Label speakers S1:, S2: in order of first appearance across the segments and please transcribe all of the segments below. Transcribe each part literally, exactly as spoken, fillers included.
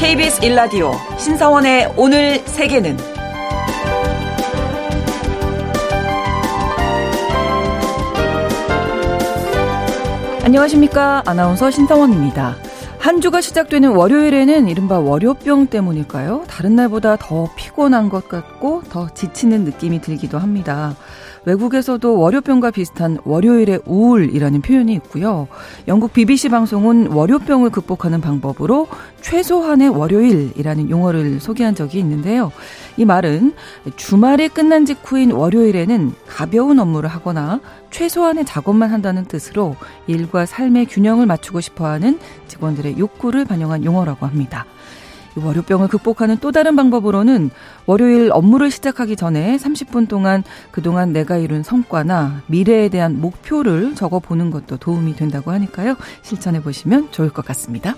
S1: 케이비에스 일 라디오 신성원의 오늘 세계는 안녕하십니까. 아나운서 신성원입니다. 한 주가 시작되는 월요일에는 이른바 월요병 때문일까요? 다른 날보다 더 피곤한 것 같고 더 지치는 느낌이 들기도 합니다. 외국에서도 월요병과 비슷한 월요일의 우울이라는 표현이 있고요. 영국 비비씨 방송은 월요병을 극복하는 방법으로 최소한의 월요일이라는 용어를 소개한 적이 있는데요. 이 말은 주말이 끝난 직후인 월요일에는 가벼운 업무를 하거나 최소한의 작업만 한다는 뜻으로 일과 삶의 균형을 맞추고 싶어하는 직원들의 욕구를 반영한 용어라고 합니다. 월요병을 극복하는 또 다른 방법으로는 월요일 업무를 시작하기 전에 삼십 분 동안 그동안 내가 이룬 성과나 미래에 대한 목표를 적어보는 것도 도움이 된다고 하니까요. 실천해보시면 좋을 것 같습니다.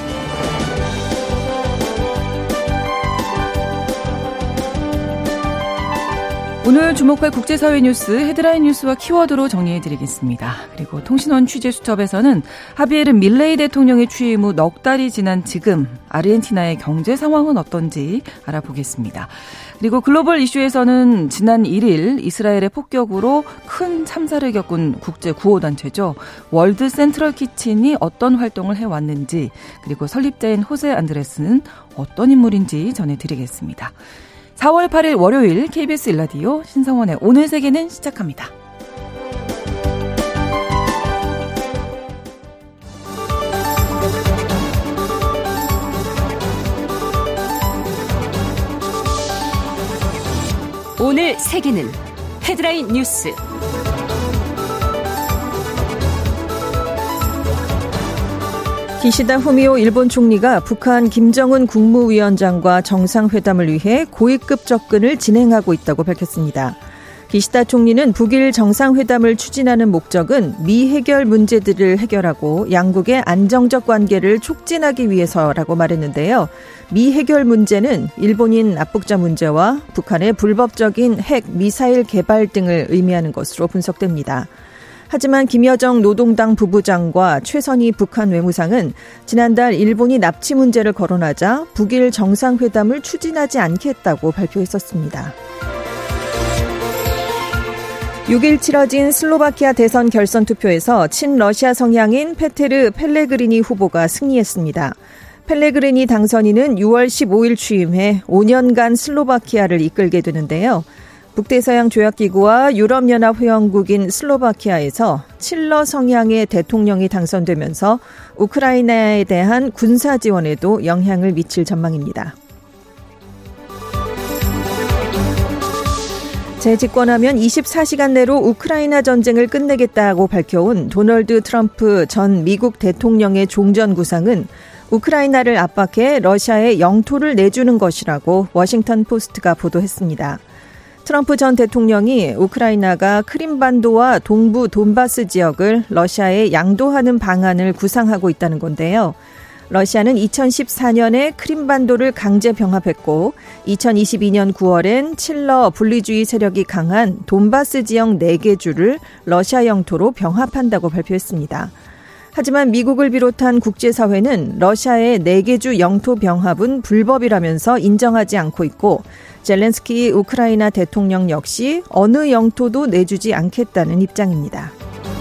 S1: 오늘 주목할 국제사회 뉴스 헤드라인 뉴스와 키워드로 정리해드리겠습니다. 그리고 통신원 취재수첩에서는 하비에르 밀레이 대통령의 취임 후 넉 달이 지난 지금 아르헨티나의 경제 상황은 어떤지 알아보겠습니다. 그리고 글로벌 이슈에서는 지난 일 일 이스라엘의 폭격으로 큰 참사를 겪은 국제구호단체죠. 월드 센트럴 키친이 어떤 활동을 해왔는지, 그리고 설립자인 호세 안드레스는 어떤 인물인지 전해드리겠습니다. 사월 팔일 월요일 케이비에스 일 라디오 신성원의 오늘 세계는 시작합니다. 오늘 세계는 헤드라인 뉴스.
S2: 기시다 후미오 일본 총리가 북한 김정은 국무위원장과 정상회담을 위해 고위급 접근을 진행하고 있다고 밝혔습니다. 기시다 총리는 북일 정상회담을 추진하는 목적은 미해결 문제들을 해결하고 양국의 안정적 관계를 촉진하기 위해서라고 말했는데요. 미해결 문제는 일본인 납북자 문제와 북한의 불법적인 핵, 미사일 개발 등을 의미하는 것으로 분석됩니다. 하지만 김여정 노동당 부부장과 최선희 북한 외무상은 지난달 일본이 납치 문제를 거론하자 북일 정상회담을 추진하지 않겠다고 발표했었습니다. 육 일 치러진 슬로바키아 대선 결선 투표에서 친러시아 성향인 페테르 펠레그리니 후보가 승리했습니다. 펠레그리니 당선인은 유월 십오일 취임해 오 년간 슬로바키아를 이끌게 되는데요. 북대서양 조약기구와 유럽연합 회원국인 슬로바키아에서 친러 성향의 대통령이 당선되면서 우크라이나에 대한 군사 지원에도 영향을 미칠 전망입니다. 재집권하면 이십사 시간 내로 우크라이나 전쟁을 끝내겠다고 밝혀온 도널드 트럼프 전 미국 대통령의 종전 구상은 우크라이나를 압박해 러시아에 영토를 내주는 것이라고 워싱턴 포스트가 보도했습니다. 트럼프 전 대통령이 우크라이나가 크림반도와 동부 돈바스 지역을 러시아에 양도하는 방안을 구상하고 있다는 건데요. 러시아는 이천십사 년에 크림반도를 강제 병합했고 이천이십이 년 구월엔 친러 분리주의 세력이 강한 돈바스 지역 네 개 주를 러시아 영토로 병합한다고 발표했습니다. 하지만 미국을 비롯한 국제사회는 러시아의 네 개 주 영토 병합은 불법이라면서 인정하지 않고 있고 젤렌스키 우크라이나 대통령 역시 어느 영토도 내주지 않겠다는 입장입니다.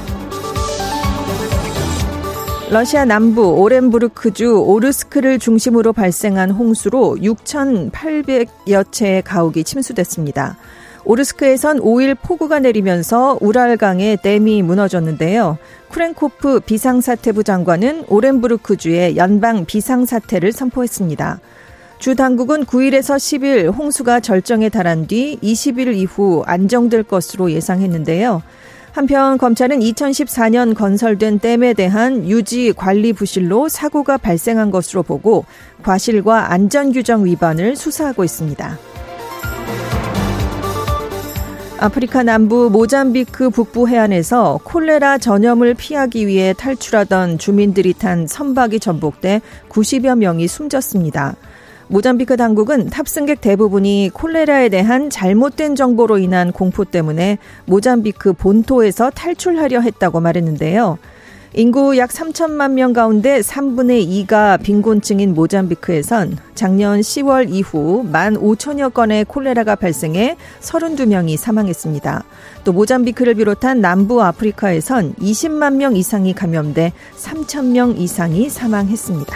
S2: 러시아 남부 오렌부르크주 오르스크를 중심으로 발생한 홍수로 육천팔백여 채의 가옥이 침수됐습니다. 오르스크에선 오 일 폭우가 내리면서 우랄강에 댐이 무너졌는데요. 쿠렌코프 비상사태부 장관은 오렌부르크주에 연방 비상사태를 선포했습니다. 주 당국은 구 일에서 십 일 홍수가 절정에 달한 뒤 이십 일 이후 안정될 것으로 예상했는데요. 한편 검찰은 이천십사 년 건설된 댐에 대한 유지 관리 부실로 사고가 발생한 것으로 보고 과실과 안전규정 위반을 수사하고 있습니다. 아프리카 남부 모잠비크 북부 해안에서 콜레라 전염을 피하기 위해 탈출하던 주민들이 탄 선박이 전복돼 구십여 명이 숨졌습니다. 모잠비크 당국은 탑승객 대부분이 콜레라에 대한 잘못된 정보로 인한 공포 때문에 모잠비크 본토에서 탈출하려 했다고 말했는데요. 인구 약 삼천만 명 가운데 삼분의 이가 빈곤층인 모잠비크에선 작년 시월 이후 만 오천여 건의 콜레라가 발생해 서른두 명이 사망했습니다. 또 모잠비크를 비롯한 남부 아프리카에선 이십만 명 이상이 감염돼 삼천 명 이상이 사망했습니다.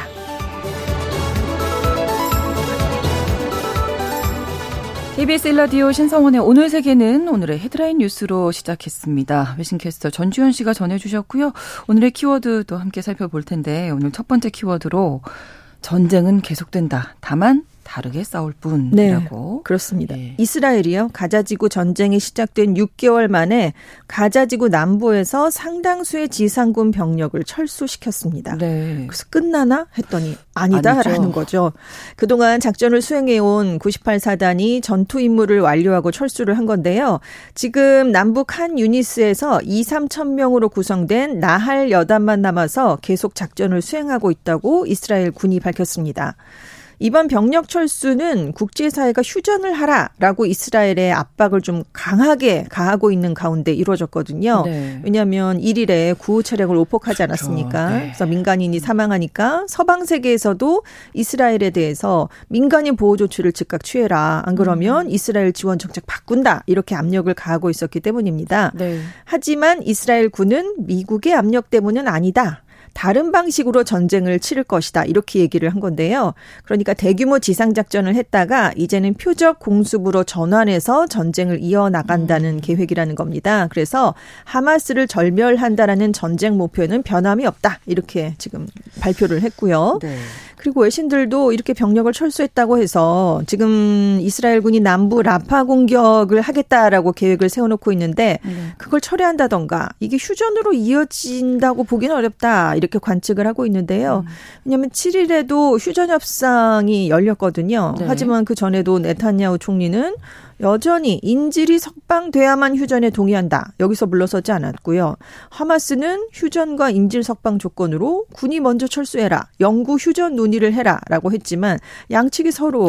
S1: 케이비에스 일 라디오 신성원의 오늘 세계는 오늘의 헤드라인 뉴스로 시작했습니다. 외신캐스터 전주현 씨가 전해주셨고요. 오늘의 키워드도 함께 살펴볼 텐데 오늘 첫 번째 키워드로 전쟁은 계속된다. 다만 다르게 싸울 뿐이라고.
S2: 네, 그렇습니다. 예. 이스라엘이요. 가자지구 전쟁이 시작된 육 개월 만에 가자지구 남부에서 상당수의 지상군 병력을 철수시켰습니다. 네. 그래서 끝나나 했더니 아니다라는 아니죠. 거죠. 그동안 작전을 수행해온 구십팔 사단이 전투 임무를 완료하고 철수를 한 건데요. 지금 남북 한 유니스에서 이삼천 명으로 구성된 나할 여단만 남아서 계속 작전을 수행하고 있다고 이스라엘 군이 밝혔습니다. 이번 병력 철수는 국제사회가 휴전을 하라라고 이스라엘의 압박을 좀 강하게 가하고 있는 가운데 이루어졌거든요. 네. 왜냐하면 일 일에 구호 차량을 오폭하지 않았습니까? 그렇죠. 네. 그래서 민간인이 사망하니까 서방 세계에서도 이스라엘에 대해서 민간인 보호 조치를 즉각 취해라. 안 그러면 음. 이스라엘 지원 정책 바꾼다. 이렇게 압력을 가하고 있었기 때문입니다. 네. 하지만 이스라엘 군은 미국의 압력 때문은 아니다. 다른 방식으로 전쟁을 치를 것이다. 이렇게 얘기를 한 건데요. 그러니까 대규모 지상작전을 했다가 이제는 표적 공습으로 전환해서 전쟁을 이어나간다는 음. 계획이라는 겁니다. 그래서 하마스를 절멸한다라는 전쟁 목표는 변함이 없다. 이렇게 지금 발표를 했고요. 네. 그리고 외신들도 이렇게 병력을 철수했다고 해서 지금 이스라엘군이 남부 라파 공격을 하겠다라고 계획을 세워놓고 있는데 그걸 철회한다던가 이게 휴전으로 이어진다고 보기는 어렵다 이렇게 관측을 하고 있는데요. 왜냐하면 칠 일에도 휴전 협상이 열렸거든요. 네. 하지만 그 전에도 네타냐후 총리는 여전히 인질이 석방돼야만 휴전에 동의한다. 여기서 물러서지 않았고요. 하마스는 휴전과 인질 석방 조건으로 군이 먼저 철수해라. 영구 휴전 논의를 해라라고 했지만 양측이 서로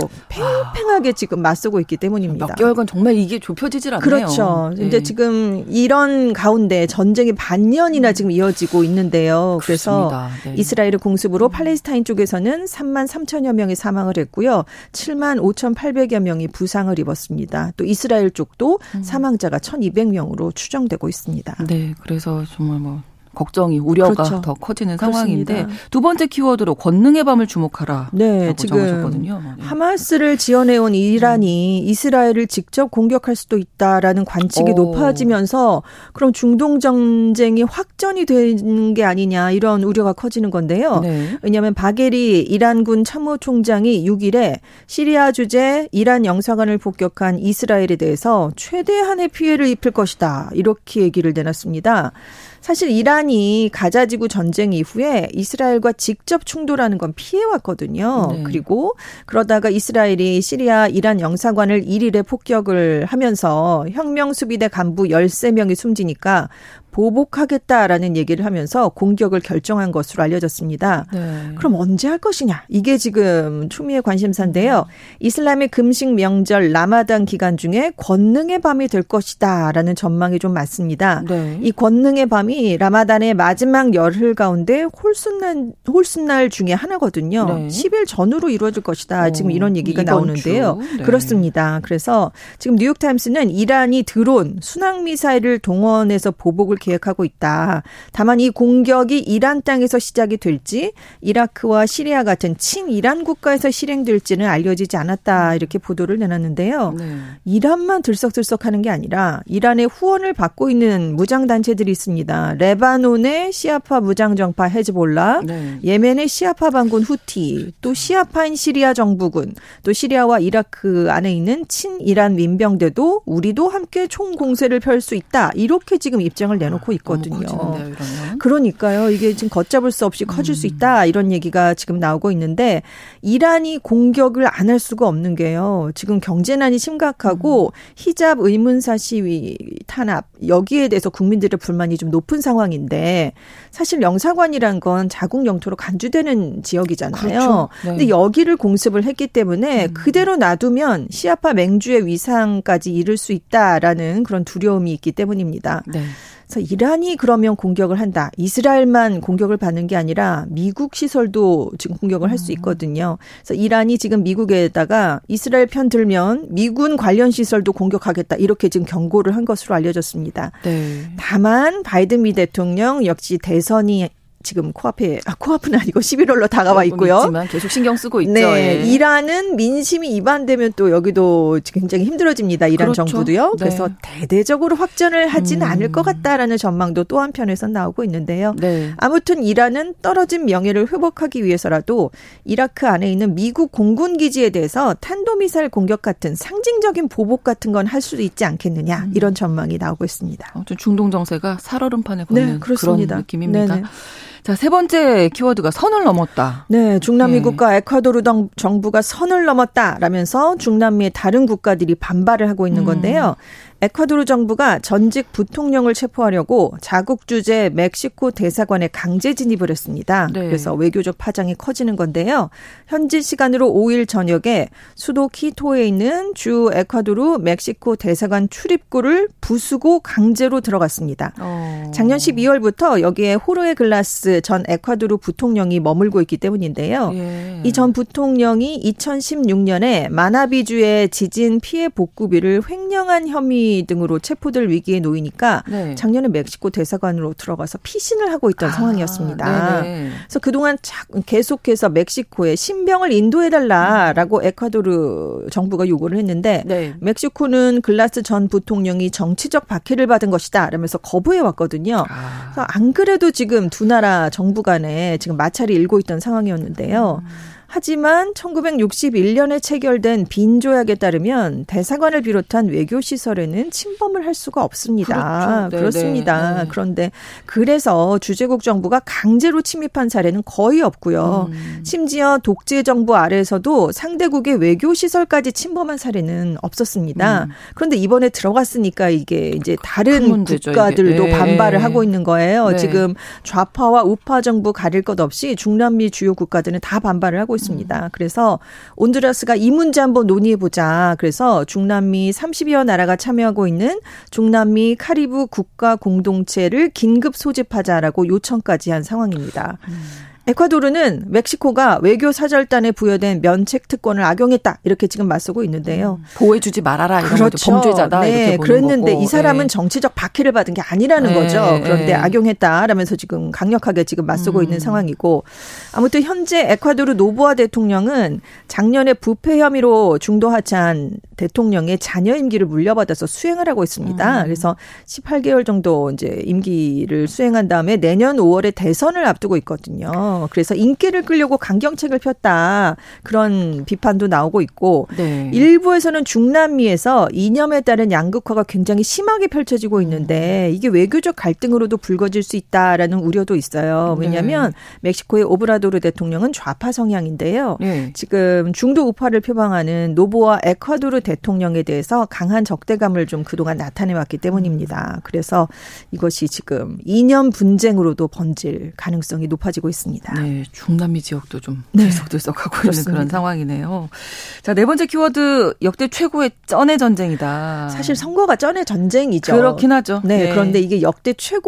S2: 팽팽하게 지금 맞서고 있기 때문입니다.
S1: 몇 개월간 정말 이게 좁혀지질 않네요.
S2: 그렇죠. 네. 이제 지금 이런 가운데 전쟁이 반년이나 지금 이어지고 있는데요. 그래서 네. 이스라엘의 공습으로 팔레스타인 쪽에서는 삼만 삼천여 명이 사망을 했고요. 칠만 오천팔백여 명이 부상을 입었습니다. 또 이스라엘 쪽도 음. 사망자가 천이백 명으로 추정되고 있습니다.
S1: 네, 그래서 정말 뭐 걱정이 우려가
S2: 그렇죠.
S1: 더 커지는 그렇습니다. 상황인데 두 번째 키워드로 권능의 밤을 주목하라.
S2: 네, 지금 정하셨거든요. 네. 하마스를 지원해온 이란이 음. 이스라엘을 직접 공격할 수도 있다라는 관측이 오. 높아지면서 그럼 중동 전쟁이 확전이 되는 게 아니냐 이런 우려가 커지는 건데요. 네. 왜냐하면 바게리 이란군 참모총장이 육 일에 시리아 주재 이란 영사관을 폭격한 이스라엘에 대해서 최대한의 피해를 입힐 것이다 이렇게 얘기를 내놨습니다. 사실 이란이 가자지구 전쟁 이후에 이스라엘과 직접 충돌하는 건 피해왔거든요. 네. 그리고 그러다가 이스라엘이 시리아 이란 영사관을 일 일에 폭격을 하면서 혁명수비대 간부 열세 명이 숨지니까 보복하겠다라는 얘기를 하면서 공격을 결정한 것으로 알려졌습니다. 네. 그럼 언제 할 것이냐? 이게 지금 추미애 관심사인데요. 이슬람의 금식 명절 라마단 기간 중에 권능의 밤이 될 것이다라는 전망이 좀 많습니다. 네. 이 권능의 밤이 라마단의 마지막 열흘 가운데 홀순날, 홀순날 중에 하나거든요. 네. 십 일 전후로 이루어질 것이다. 지금 이런 얘기가 나오는데요. 네. 그렇습니다. 그래서 지금 뉴욕타임스는 이란이 드론, 순항미사일을 동원해서 보복을 계획하고 있다. 다만 이 공격이 이란 땅에서 시작이 될지 이라크와 시리아 같은 친이란 국가에서 실행될지는 알려지지 않았다. 이렇게 보도를 내놨는데요. 네. 이란만 들썩들썩하는 게 아니라 이란의 후원을 받고 있는 무장단체들이 있습니다. 레바논의 시아파 무장정파 헤즈볼라, 네. 예멘의 시아파 반군 후티, 또 시아파인 시리아 정부군, 또 시리아와 이라크 안에 있는 친이란 민병대도 우리도 함께 총공세를 펼 수 있다. 이렇게 지금 입장을 내놓고 놓고 있거든요.
S1: 커지는데요,
S2: 그러니까요. 이게 지금 걷잡을 수 없이 커질 음. 수 있다. 이런 얘기가 지금 나오고 있는데 이란이 공격을 안 할 수가 없는 게요. 지금 경제난이 심각하고 음. 히잡 의문사 시위 탄압 여기에 대해서 국민들의 불만이 좀 높은 상황인데 사실 영사관이란 건 자국 영토로 간주되는 지역이잖아요. 그렇죠. 네. 근데 여기를 공습을 했기 때문에 음. 그대로 놔두면 시아파 맹주의 위상까지 이를 수 있다라는 그런 두려움이 있기 때문입니다. 네. 그래서 이란이 그러면 공격을 한다. 이스라엘만 공격을 받는 게 아니라 미국 시설도 지금 공격을 할 수 있거든요. 그래서 이란이 지금 미국에다가 이스라엘 편 들면 미군 관련 시설도 공격하겠다. 이렇게 지금 경고를 한 것으로 알려졌습니다. 네. 다만 바이든 미 대통령 역시 대선이 지금 코앞에, 아, 코앞은 아니고 십일월로 다가와 있고요.
S1: 있지만 계속 신경 쓰고 있죠.
S2: 네.
S1: 예.
S2: 이란은 민심이 이반되면 또 여기도 굉장히 힘들어집니다. 이란 그렇죠. 정부도요. 네. 그래서 대대적으로 확전을 하지는 음. 않을 것 같다라는 전망도 또 한편에서 나오고 있는데요. 네. 아무튼 이란은 떨어진 명예를 회복하기 위해서라도 이라크 안에 있는 미국 공군 기지에 대해서 탄도미사일 공격 같은 상징적인 보복 같은 건 할 수도 있지 않겠느냐. 이런 전망이 나오고 있습니다.
S1: 아무튼 중동 정세가 살얼음판에 걷는
S2: 네, 그런
S1: 느낌입니다.
S2: 네네.
S1: 자, 세 번째 키워드가 선을 넘었다.
S2: 네, 중남미 네. 국가 에콰도르 정부가 선을 넘었다라면서 중남미의 다른 국가들이 반발을 하고 있는 건데요. 음. 에콰도르 정부가 전직 부통령을 체포하려고 자국 주재 멕시코 대사관에 강제 진입을 했습니다. 네. 그래서 외교적 파장이 커지는 건데요. 현지 시간으로 오일 저녁에 수도 키토에 있는 주 에콰도르 멕시코 대사관 출입구를 부수고 강제로 들어갔습니다. 어. 작년 십이월부터 여기에 호르헤 글라스 전 에콰도르 부통령이 머물고 있기 때문인데요. 예. 이 전 부통령이 이천십육 년에 마나비주의 지진 피해 복구비를 횡령한 혐의 등으로 체포될 위기에 놓이니까 네. 작년에 멕시코 대사관으로 들어가서 피신을 하고 있던 아, 상황이었습니다. 네네. 그래서 그동안 계속해서 멕시코에 신병을 인도해달라라고 에콰도르 정부가 요구를 했는데 네. 멕시코는 글라스 전 부통령이 정치적 박해를 받은 것이다 라면서 거부해왔거든요. 아. 그래서 안 그래도 지금 두 나라 정부 간에 지금 마찰이 일고 있던 상황이었는데요. 음. 하지만 천구백육십일 년에 체결된 빈 조약에 따르면 대사관을 비롯한 외교 시설에는 침범을 할 수가 없습니다. 그렇죠. 그렇습니다. 네. 그런데 그래서 주재국 정부가 강제로 침입한 사례는 거의 없고요. 음. 심지어 독재 정부 아래에서도 상대국의 외교 시설까지 침범한 사례는 없었습니다. 음. 그런데 이번에 들어갔으니까 이게 이제 다른 문제죠, 국가들도 이게. 반발을 하고 있는 거예요. 네. 지금 좌파와 우파 정부 가릴 것 없이 중남미 주요 국가들은 다 반발을 하고 있습니다. 있습니다. 그래서 온두라스가 이 문제 한번 논의해보자. 그래서 중남미 삼십여 나라가 참여하고 있는 중남미 카리브 국가 공동체를 긴급 소집하자라고 요청까지 한 상황입니다. 음. 에콰도르는 멕시코가 외교 사절단에 부여된 면책 특권을 악용했다. 이렇게 지금 맞서고 있는데요.
S1: 음, 보호해주지 말아라. 이런
S2: 그렇죠.
S1: 거죠. 범죄자다.
S2: 네,
S1: 이렇게 보는
S2: 그랬는데
S1: 거고.
S2: 이 사람은
S1: 네.
S2: 정치적 박해를 받은 게 아니라는 네. 거죠. 그런데 네. 악용했다라면서 지금 강력하게 지금 맞서고 음. 있는 상황이고 아무튼 현재 에콰도르 노보아 대통령은 작년에 부패 혐의로 중도 하차한 대통령의 자녀 임기를 물려받아서 수행을 하고 있습니다. 음. 그래서 십팔 개월 정도 이제 임기를 수행한 다음에 내년 오월에 대선을 앞두고 있거든요. 그래서 인기를 끌려고 강경책을 폈다. 그런 비판도 나오고 있고 네. 일부에서는 중남미에서 이념에 따른 양극화가 굉장히 심하게 펼쳐지고 있는데 이게 외교적 갈등으로도 불거질 수 있다라는 우려도 있어요. 왜냐하면 네. 멕시코의 오브라도르 대통령은 좌파 성향인데요. 네. 지금 중도 우파를 표방하는 노보아 에콰도르 대통령에 대해서 강한 적대감을 좀 그동안 나타내왔기 때문입니다. 그래서 이것이 지금 이념 분쟁으로도 번질 가능성이 높아지고 있습니다.
S1: 네, 중남미 지역도 좀 네. 들썩들썩하고 있는 그런 상황이네요. 자, 네 번째 키워드 역대 최고의 쩐의 전쟁이다.
S2: 사실 선거가 쩐의 전쟁이죠.
S1: 그렇긴 하죠.
S2: 네,
S1: 네.
S2: 그런데 이게 역대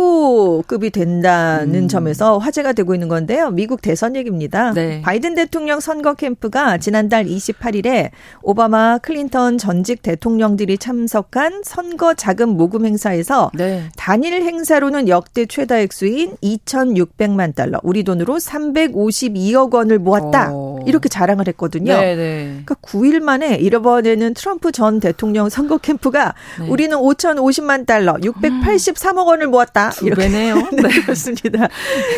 S2: 최고급이 된다는 음. 점에서 화제가 되고 있는 건데요. 미국 대선 얘기입니다. 네. 바이든 대통령 선거 캠프가 지난달 이십팔 일에 오바마, 클린턴 전직 대통령들이 참석한 선거 자금 모금 행사에서 네. 단일 행사로는 역대 최다 액수인 이천육백만 달러, 우리 돈으로 삼백오십이억 원을 모았다. 오. 이렇게 자랑을 했거든요. 네네. 그러니까 구 일 만에 이번에는 트럼프 전 대통령 선거 캠프가 네. 우리는 오천오십만 달러, 육백팔십삼억 원을 모았다.
S1: 두 배네요.
S2: 네, 그렇습니다.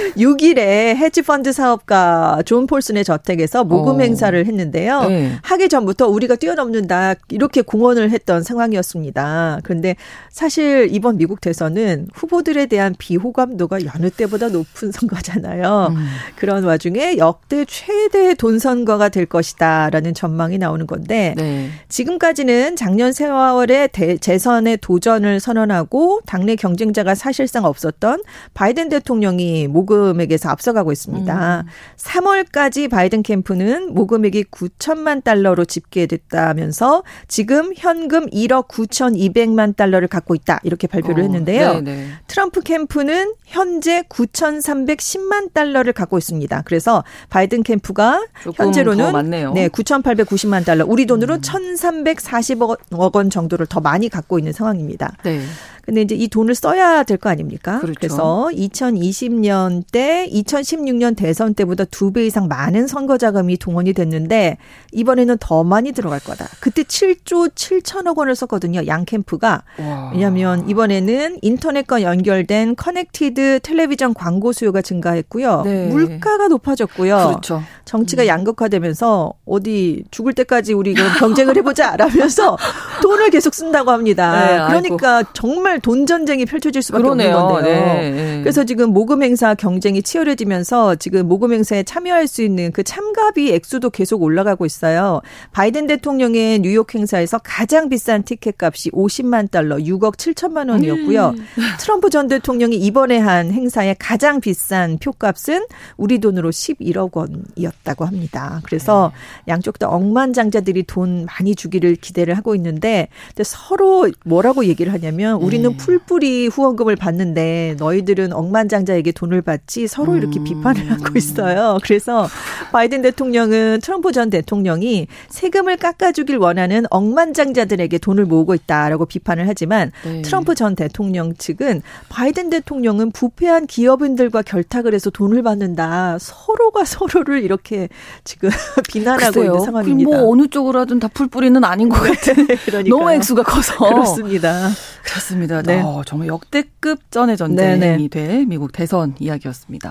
S2: 육 일에 헤지펀드 사업가 존 폴슨의 저택에서 모금 오. 행사를 했는데요. 네. 하기 전부터 우리가 뛰어넘는다. 이렇게 공언을 했던 상황이었습니다. 그런데 사실 이번 미국 대선은 후보들에 대한 비호감도가 여느 때보다 높은 선거잖아요. 음. 그런 와중에 역대 최대 돈 선거가 될 것이다라는 전망이 나오는 건데 네. 지금까지는 작년 사월에 대, 재선에 도전을 선언하고 당내 경쟁자가 사실상 없었던 바이든 대통령이 모금액에서 앞서가고 있습니다. 음. 삼월까지 바이든 캠프는 모금액이 구천만 달러로 집계됐다면서 지금 현금 일억 구천이백만 달러를 갖고 있다 이렇게 발표를 어, 했는데요. 네네. 트럼프 캠프는 현재 구천삼백십만 달러를 갖고 있습니다. 그래서 바이든 캠프가 현재로는 네, 구천팔백구십만 달러, 우리 돈으로 음. 천삼백사십억 원 정도를 더 많이 갖고 있는 상황입니다. 네. 근데 이제 이 돈을 써야 될 거 아닙니까? 그렇죠. 그래서 이천이십 년 때 이천십육 년 대선 때보다 두 배 이상 많은 선거 자금이 동원이 됐는데 이번에는 더 많이 들어갈 거다. 그때 칠조 칠천억 원을 썼거든요. 양 캠프가. 와. 왜냐하면 이번에는 인터넷과 연결된 커넥티드 텔레비전 광고 수요가 증가했고요. 네. 물가가 높아졌고요.
S1: 그렇죠.
S2: 정치가 음. 양극화되면서 어디 죽을 때까지 우리 경쟁을 해보자 라면서 돈을 계속 쓴다고 합니다. 네, 그러니까 아이고. 정말 돈 전쟁이 펼쳐질 수밖에 그러네요. 없는 건데요. 네, 네. 그래서 지금 모금 행사 경쟁이 치열해지면서 지금 모금 행사에 참여할 수 있는 그 참가비 액수도 계속 올라가고 있어요. 바이든 대통령의 뉴욕 행사에서 가장 비싼 티켓 값이 오십만 달러, 육억 칠천만 원이었고요. 음. 트럼프 전 대통령이 이번에 한 행사의 가장 비싼 표값은 우리 돈으로 십일억 원이었다고 합니다. 그래서 네. 양쪽 다 억만장자들이 돈 많이 주기를 기대를 하고 있는데 근데 서로 뭐라고 얘기를 하냐면 우리는 네. 풀뿌리 후원금을 받는데 너희들은 억만장자에게 돈을 받지 서로 이렇게 음. 비판을 하고 있어요. 그래서 바이든 대통령은 트럼프 전 대통령이 세금을 깎아주길 원하는 억만장자들에게 돈을 모으고 있다라고 비판을 하지만 네. 트럼프 전 대통령 측은 바이든 대통령은 부패한 기업인들과 결탁을 해서 돈을 받는다. 서로가 서로를 이렇게 지금 비난하고 글쎄요. 있는 상황입니다.
S1: 뭐 어느 쪽으로 하든 다 풀뿌리는 아닌 것 같은 너무 액수가 커서.
S2: 그렇습니다.
S1: 그렇습니다. 네. 어, 정말 역대급 전의 전쟁이 네네. 될 미국 대선 이야기였습니다.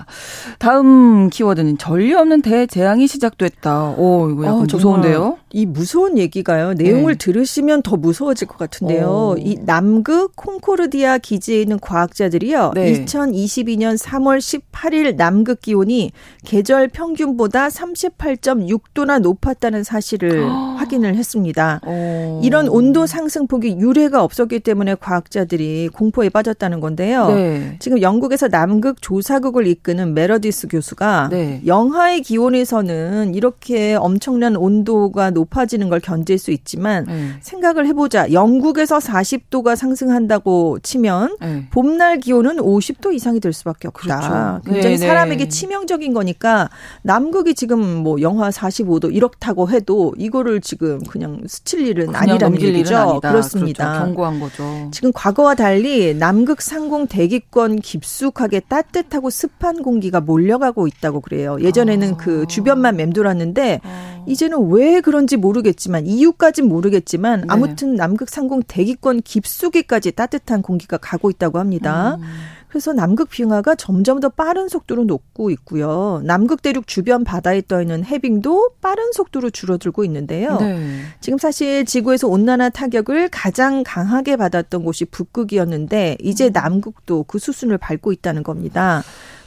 S1: 다음 키워드는 전례 없는 대재앙이 시작됐다. 오, 이거 약간 어, 무서운데요?
S2: 이 무서운 얘기가요. 내용을 네. 들으시면 더 무서워질 것 같은데요. 오. 이 남극 콩코르디아 기지에 있는 과학자들이요. 네. 이천이십이 년 삼월 십팔일 남극 기온이 계절 평균보다 삼십팔 점 육 도나 높았다는 사실을 확인을 했습니다. 오. 이런 온도 상승폭이 유례가 없었기 때문에 과학자들이 공포에 빠졌다는 건데요. 네. 지금 영국에서 남극 조사국을 이끄는 메러디스 교수가 네. 영하의 기온에서는 이렇게 엄청난 온도가 높아지는 걸 견딜 수 있지만 네. 생각을 해보자. 영국에서 사십 도가 상승한다고 치면 네. 봄날 기온은 오십 도 이상이 될 수밖에 없다. 그렇죠. 굉장히 네, 사람에게 네. 치명적인 거니까 남극이 지금 뭐 영하 사십오 도 이렇다고 해도 이거를 지금 그냥 스칠 일은 그냥 아니라는 얘기죠. 일은 아니다. 그렇습니다.
S1: 그렇죠. 경고한 거죠.
S2: 지금 과거와 달리 남극 상공 대기권 깊숙하게 따뜻하고 습한 공기가 몰려가고 있다고 그래요. 예전에는 아. 그 주변만 맴돌았는데 아. 이제는 왜 그런지 모르겠지만 이유까지는 모르겠지만 네. 아무튼 남극 상공 대기권 깊숙이까지 따뜻한 공기가 가고 있다고 합니다. 음. 그래서 남극 빙하가 점점 더 빠른 속도로 녹고 있고요. 남극 대륙 주변 바다에 떠있는 해빙도 빠른 속도로 줄어들고 있는데요. 네. 지금 사실 지구에서 온난화 타격을 가장 강하게 받았던 곳이 북극이었는데 이제 남극도 그 수순을 밟고 있다는 겁니다.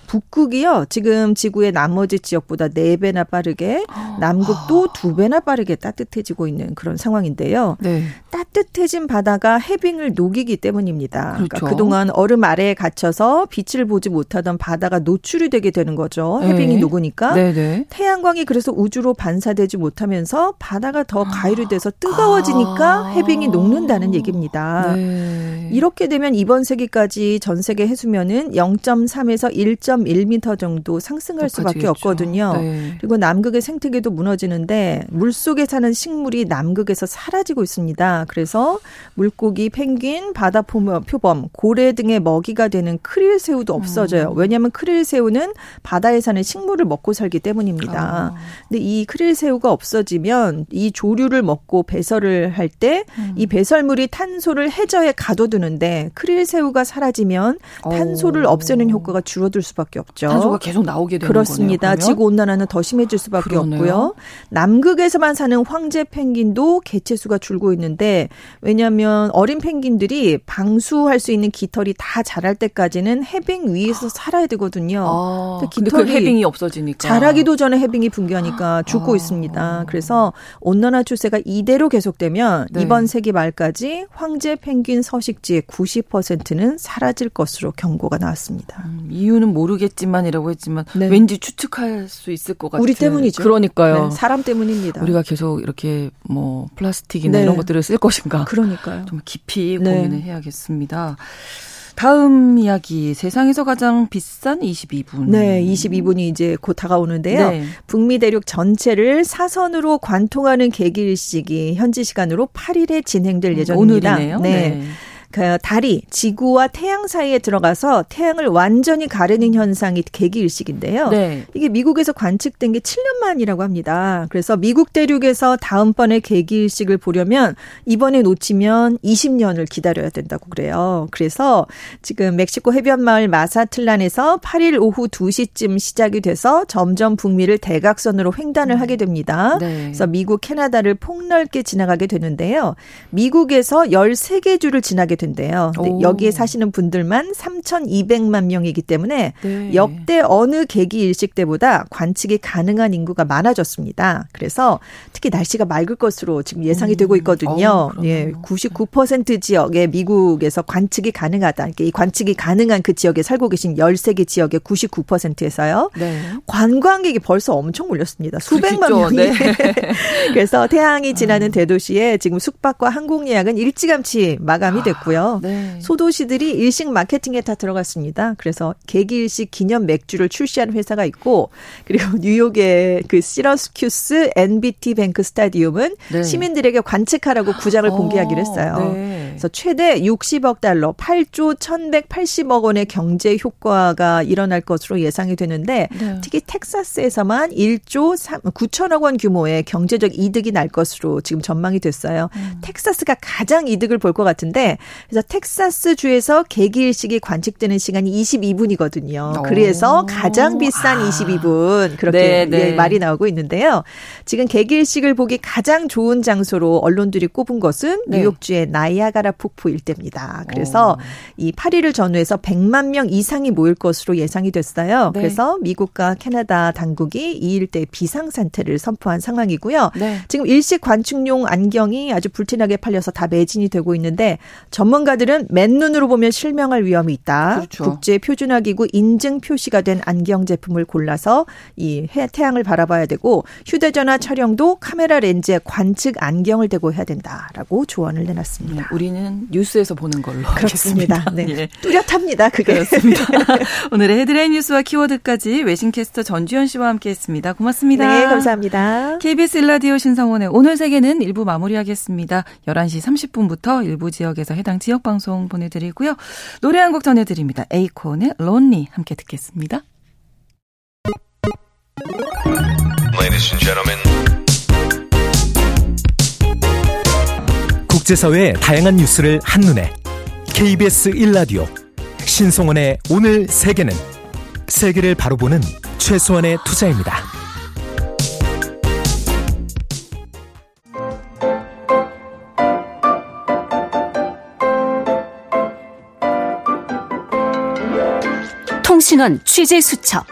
S2: 북극이요. 지금 지구의 나머지 지역보다 네 배나 빠르게 남극도 두 배나 빠르게 따뜻해지고 있는 그런 상황인데요. 네. 따뜻해진 바다가 해빙을 녹이기 때문입니다. 그렇죠. 그러니까 그동안 얼음 아래에 갇혀서 빛을 보지 못하던 바다가 노출이 되게 되는 거죠. 해빙이 네. 녹으니까. 네네. 태양광이 그래서 우주로 반사되지 못하면서 바다가 더 가열이 돼서 뜨거워지니까 아. 해빙이 녹는다는 얘기입니다. 네. 이렇게 되면 이번 세기까지 전 세계 해수면은 영 점 삼에서 일 점 일 미터 정도 상승할 수밖에 없거든요. 네. 그리고 남극의 생태계도 무너지는데 물속에 사는 식물이 남극에서 사라지고 있습니다. 그래서 물고기, 펭귄, 바다 표범, 고래 등의 먹이가 되는 크릴새우도 없어져요. 음. 왜냐하면 크릴새우는 바다에 사는 식물을 먹고 살기 때문입니다. 아. 근데 이 크릴새우가 없어지면 이 조류를 먹고 배설을 할 때 이 음. 배설물이 탄소를 해저에 가둬두는데 크릴새우가 사라지면 탄소를 오. 없애는 효과가 줄어들 수밖에 수밖에 없죠.
S1: 탄소가 계속 나오게 되는
S2: 그렇습니다.
S1: 거네요. 그러면?
S2: 지구온난화는 더 심해질 수밖에 그러네요. 없고요. 남극에서만 사는 황제 펭귄도 개체수가 줄고 있는데 왜냐하면 어린 펭귄들이 방수할 수 있는 깃털이 다 자랄 때까지는 해빙 위에서 살아야 되거든요.
S1: 아, 근데 그 해빙이 없어지니까.
S2: 자라기도 전에 해빙이 붕괴하니까 죽고
S1: 아.
S2: 있습니다. 그래서 온난화 추세가 이대로 계속되면
S1: 네.
S2: 이번 세기 말까지 황제 펭귄 서식지의 구십 퍼센트는 사라질 것으로 경고가 나왔습니다.
S1: 음, 이유는 모르겠지만이라고 했지만
S2: 네.
S1: 왠지 추측할 수 있을 것 같아요.
S2: 우리 때문이죠.
S1: 그러니까요.
S2: 네, 사람 때문입니다.
S1: 우리가 계속 이렇게 뭐 플라스틱이나
S2: 네.
S1: 이런 것들을 쓸 것인가.
S2: 그러니까요.
S1: 좀 깊이
S2: 네.
S1: 고민을 해야겠습니다. 다음 이야기, 세상에서 가장 비싼 이십이 분.
S2: 네, 이십이 분이 이제 곧 다가오는데요.
S1: 네.
S2: 북미 대륙 전체를 사선으로 관통하는 개기일식이 현지 시간으로 팔 일에 진행될 예정입니다.
S1: 오늘이네요.
S2: 네.
S1: 네.
S2: 그 달이 지구와 태양 사이에 들어가서 태양을 완전히 가르는 현상이 개기일식인데요.
S1: 네.
S2: 이게 미국에서 관측된 게 칠 년 만이라고 합니다. 그래서 미국 대륙에서 다음번에 개기일식을 보려면 이번에 놓치면 이십 년을 기다려야 된다고 그래요. 그래서 지금 멕시코 해변 마을 마사틀란에서 팔 일 오후 두 시쯤 시작이 돼서 점점 북미를 대각선으로 횡단을 하게 됩니다.
S1: 네.
S2: 그래서 미국, 캐나다를 폭넓게 지나가게 되는데요. 미국에서 열세 개 주를 지나게 된대요. 근데 여기에 사시는 분들만 삼천이백만 명이기 때문에
S1: 네.
S2: 역대 어느 개기일식 때보다 관측이 가능한 인구가 많아졌습니다. 그래서 특히 날씨가 맑을 것으로 지금 예상이 음. 되고 있거든요.
S1: 어,
S2: 예, 구십구 퍼센트 지역에 미국에서 관측이 가능하다. 그러니까 이 관측이 가능한 그 지역에 살고 계신 열세 개 지역의 구십구 퍼센트에서요.
S1: 네.
S2: 관광객이 벌써 엄청 몰렸습니다. 수백만
S1: 그렇죠.
S2: 명이.
S1: 네.
S2: 그래서 태양이 지나는 대도시에 지금 숙박과 항공 예약은 일찌감치 마감이 됐고요.
S1: 네.
S2: 소도시들이 일식 마케팅에 다 들어갔습니다. 그래서 개기일식 기념 맥주를 출시한 회사가 있고 그리고 뉴욕의 그 시러스큐스 엔비티 뱅크 스타디움은
S1: 네.
S2: 시민들에게 관측하라고 구장을
S1: 어,
S2: 공개하기로 했어요.
S1: 네.
S2: 그래서 최대 육십억 달러, 팔조 천백팔십억 원의 경제 효과가 일어날 것으로 예상이 되는데
S1: 네.
S2: 특히 텍사스에서만 일조 구천억 원 규모의 경제적 이득이 날 것으로 지금 전망이 됐어요. 음. 텍사스가 가장 이득을 볼 것 같은데 그래서 텍사스 주에서 개기일식이 관측되는 시간이 이십이 분이거든요.
S1: 오.
S2: 그래서 가장 비싼
S1: 아.
S2: 이십이 분 그렇게
S1: 네, 네.
S2: 예, 말이 나오고 있는데요. 지금 개기일식을 보기 가장 좋은 장소로 언론들이 꼽은 것은
S1: 네.
S2: 뉴욕주의 나이아가라 폭포 일대입니다. 그래서
S1: 오.
S2: 이 팔 일을 전후해서 백만 명 이상이 모일 것으로 예상이 됐어요.
S1: 네.
S2: 그래서 미국과 캐나다 당국이 이 일대 비상상태를 선포한 상황이고요.
S1: 네.
S2: 지금 일식 관측용 안경이 아주 불티나게 팔려서 다 매진이 되고 있는데 전문가들은 맨눈으로 보면 실명할 위험이 있다.
S1: 그렇죠.
S2: 국제 표준화기구 인증 표시가 된 안경 제품을 골라서 이 태양을 바라봐야 되고 휴대전화 촬영도 카메라 렌즈에 관측 안경을 대고 해야 된다라고 조언을 내놨습니다.
S1: 네, 우리는 뉴스에서 보는 걸로
S2: 그렇습니다.
S1: 하겠습니다.
S2: 네.
S1: 예.
S2: 뚜렷합니다. 그게.
S1: 그렇습니다. 오늘의 헤드라인 뉴스와 키워드까지 외신캐스터 전주현 씨와 함께했습니다. 고맙습니다.
S2: 네, 감사합니다.
S1: 케이비에스 일 라디오 신성원의 오늘 세계는 일 부 마무리하겠습니다. 열한 시 삼십 분부터 일부 지역에서 해당 지역 방송 보내드리고요. 노래 한 곡 전해드립니다. 에이콘의 Lonely 함께 듣겠습니다.
S3: Ladies and gentlemen.
S4: 국제사회의 다양한 뉴스를 한눈에 케이비에스 일 라디오 신성원의 오늘 세계는 세계를 바로 보는 최소한의 투자입니다.
S5: 통신원 취재 수첩.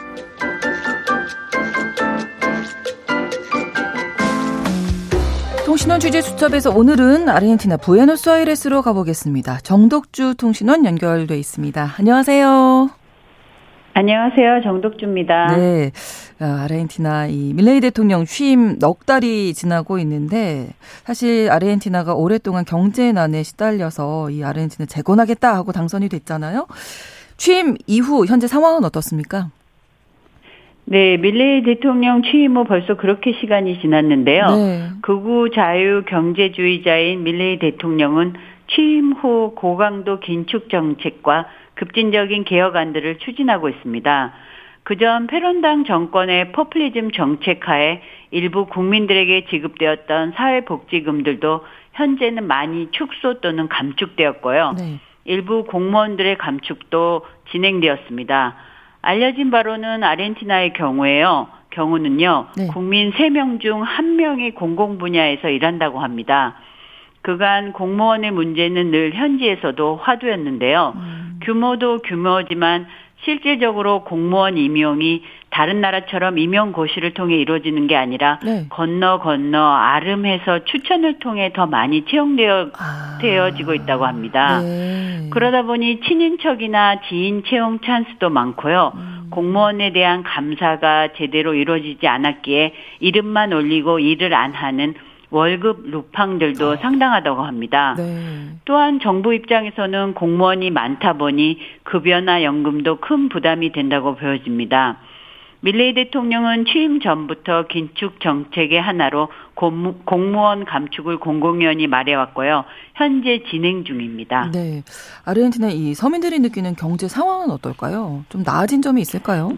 S1: 통신원 취재 수첩에서 오늘은 아르헨티나 부에노스아이레스로 가보겠습니다. 정덕주 통신원 연결돼 있습니다. 안녕하세요.
S6: 안녕하세요. 정덕주입니다.
S1: 네, 아르헨티나 이 밀레이 대통령 취임 넉 달이 지나고 있는데 사실 아르헨티나가 오랫동안 경제난에 시달려서 이 아르헨티나 재건하겠다 하고 당선이 됐잖아요. 취임 이후 현재 상황은 어떻습니까?
S6: 네, 밀레이 대통령 취임 후 벌써 그렇게 시간이 지났는데요.
S1: 네.
S6: 극우 자유 경제주의자인 밀레이 대통령은 취임 후 고강도 긴축 정책과 급진적인 개혁안들을 추진하고 있습니다. 그전 페론당 정권의 포퓰리즘 정책하에 일부 국민들에게 지급되었던 사회복지금들도 현재는 많이 축소 또는 감축되었고요.
S1: 네.
S6: 일부 공무원들의 감축도 진행되었습니다. 알려진 바로는 아르헨티나의 경우에요. 경우는요. 네. 국민 세 명 중 한 명이 공공 분야에서 일한다고 합니다. 그간 공무원의 문제는 늘 현지에서도 화두였는데요. 음. 규모도 규모지만 실질적으로 공무원 임용이 다른 나라처럼 임용 고시를 통해 이루어지는 게 아니라 네. 건너 건너 아름해서 추천을 통해 더 많이 채용되어 아. 되어지고 있다고 합니다. 네. 그러다 보니 친인척이나 지인 채용 찬스도 많고요. 음. 공무원에 대한 감사가 제대로 이루어지지 않았기에 이름만 올리고 일을 안 하는 월급 루팡들도 어. 상당하다고 합니다. 네. 또한 정부 입장에서는 공무원이 많다 보니 급여나 연금도 큰 부담이 된다고 보여집니다. 밀레이 대통령은 취임 전부터 긴축 정책의 하나로 공무, 공무원 감축을 공공연히 말해왔고요. 현재 진행 중입니다.
S1: 네, 아르헨티나 이 서민들이 느끼는 경제 상황은 어떨까요? 좀 나아진 점이 있을까요?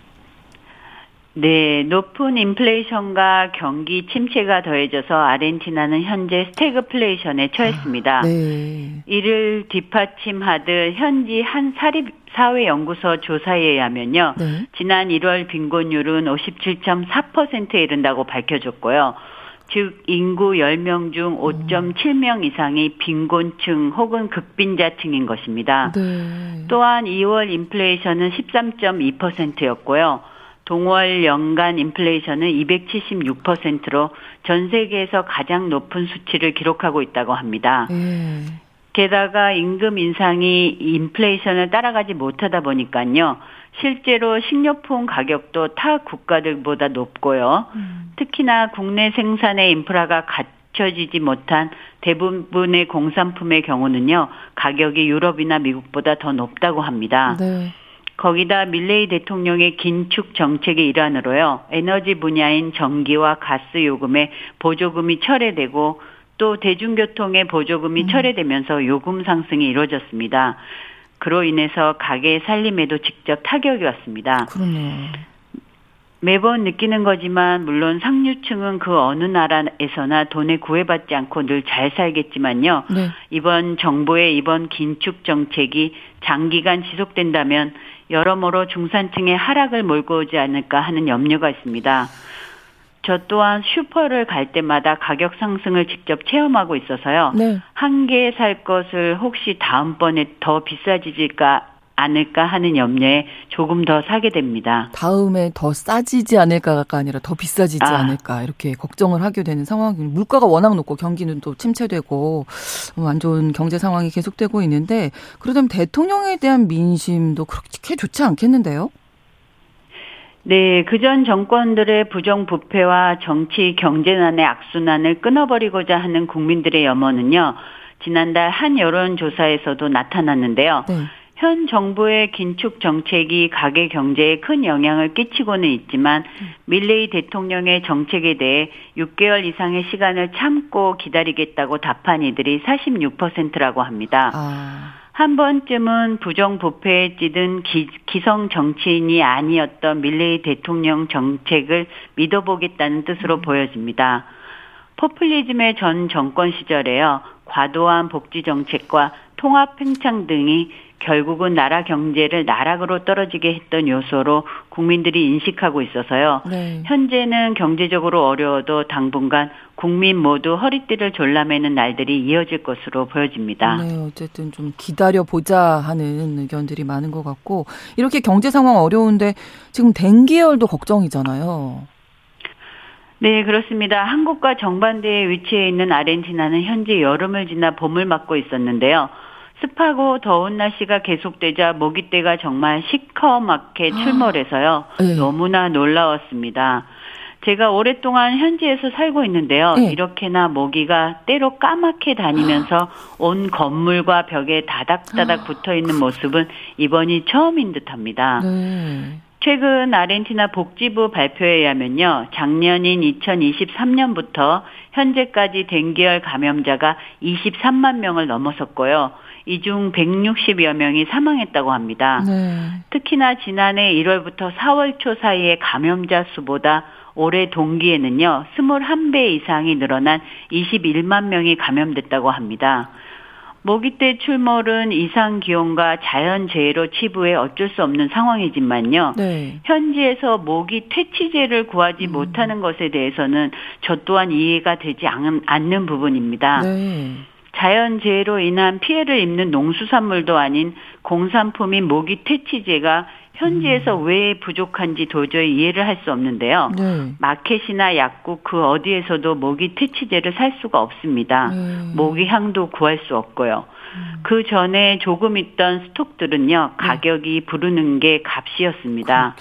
S6: 네, 높은 인플레이션과 경기 침체가 더해져서 아르헨티나는 현재 스태그플레이션에 처했습니다. 아, 네. 이를 뒷받침하듯 현지 한 사립사회연구소 조사에 의하면요. 네. 지난 일월 빈곤율은 오십칠 점 사 퍼센트에 이른다고 밝혀졌고요. 즉 인구 열 명 중 오 점 칠 명 이상이 빈곤층 혹은 극빈자층인 것입니다. 네. 또한 이월 인플레이션은 십삼 점 이 퍼센트였고요. 동월 연간 인플레이션은 이백칠십육 퍼센트로 전 세계에서 가장 높은 수치를 기록하고 있다고 합니다. 음. 게다가 임금 인상이 인플레이션을 따라가지 못하다 보니까요. 실제로 식료품 가격도 타 국가들보다 높고요. 음. 특히나 국내 생산의 인프라가 갖춰지지 못한 대부분의 공산품의 경우는요. 가격이 유럽이나 미국보다 더 높다고 합니다. 네. 거기다 밀레이 대통령의 긴축 정책의 일환으로요. 에너지 분야인 전기와 가스 요금에 보조금이 철회되고 또 대중교통에 보조금이 음. 철회되면서 요금 상승이 이루어졌습니다. 그로 인해서 가게 살림에도 직접 타격이 왔습니다.
S1: 그러네요.
S6: 매번 느끼는 거지만 물론 상류층은 그 어느 나라에서나 돈에 구애받지 않고 늘 잘 살겠지만요. 네. 이번 정부의 이번 긴축 정책이 장기간 지속된다면 여러모로 중산층의 하락을 몰고 오지 않을까 하는 염려가 있습니다. 저 또한 슈퍼를 갈 때마다 가격 상승을 직접 체험하고 있어서요. 네. 한 개 살 것을 혹시 다음번에 더 비싸지질까 않을까 하는 염려에 조금 더 사게 됩니다.
S1: 다음에 더 싸지지 않을까가 아니라 더 비싸지지 아. 않을까 이렇게 걱정을 하게 되는 상황입니다. 물가가 워낙 높고 경기는 또 침체되고 안 좋은 경제 상황이 계속되고 있는데 그러다면 대통령에 대한 민심도 그렇게 좋지 않겠는데요?
S6: 네, 그전 정권들의 부정부패와 정치 경제난의 악순환을 끊어버리고자 하는 국민들의 염원은요. 지난달 한 여론조사에서도 나타났는데요. 네. 현 정부의 긴축 정책이 가계 경제에 큰 영향을 끼치고는 있지만 밀레이 대통령의 정책에 대해 육 개월 이상의 시간을 참고 기다리겠다고 답한 이들이 사십육 퍼센트라고 합니다. 아. 한 번쯤은 부정부패에 찌든 기, 기성 정치인이 아니었던 밀레이 대통령 정책을 믿어보겠다는 뜻으로 음. 보여집니다. 포퓰리즘의 전 정권 시절에요. 과도한 복지 정책과 통합 팽창 등이 결국은 나라 경제를 나락으로 떨어지게 했던 요소로 국민들이 인식하고 있어서요. 네. 현재는 경제적으로 어려워도 당분간 국민 모두 허리띠를 졸라매는 날들이 이어질 것으로 보여집니다.
S1: 네, 어쨌든 좀 기다려보자 하는 의견들이 많은 것 같고 이렇게 경제 상황 어려운데 지금 댕기열도 걱정이잖아요.
S6: 네, 그렇습니다. 한국과 정반대의 위치에 있는 아르헨티나는 현재 여름을 지나 봄을 맞고 있었는데요. 습하고 더운 날씨가 계속되자 모기떼가 정말 시커멓게 출몰해서요. 네. 너무나 놀라웠습니다. 제가 오랫동안 현지에서 살고 있는데요. 네. 이렇게나 모기가 때로 까맣게 다니면서 온 건물과 벽에 다닥다닥 붙어있는 모습은 이번이 처음인 듯합니다. 네. 최근 아르헨티나 복지부 발표에 의하면요. 작년인 이천이십삼 년부터 현재까지 댕기열 감염자가 이십삼만 명을 넘어섰고요. 이 중 백육십여 명이 사망했다고 합니다. 네. 특히나 지난해 일월부터 사월 초 사이에 감염자 수보다 올해 동기에는요. 이십일 배 이상이 늘어난 이십일만 명이 감염됐다고 합니다. 모기떼 출몰은 이상 기온과 자연재해로 치부해 어쩔 수 없는 상황이지만요. 네. 현지에서 모기 퇴치제를 구하지 음. 못하는 것에 대해서는 저 또한 이해가 되지 않는 부분입니다. 네. 자연재해로 인한 피해를 입는 농수산물도 아닌 공산품인 모기 퇴치제가 현지에서 음. 왜 부족한지 도저히 이해를 할 수 없는데요. 네. 마켓이나 약국 그 어디에서도 모기 퇴치제를 살 수가 없습니다. 네. 모기 향도 구할 수 없고요. 음. 그 전에 조금 있던 스톡들은요. 가격이 네. 부르는 게 값이었습니다.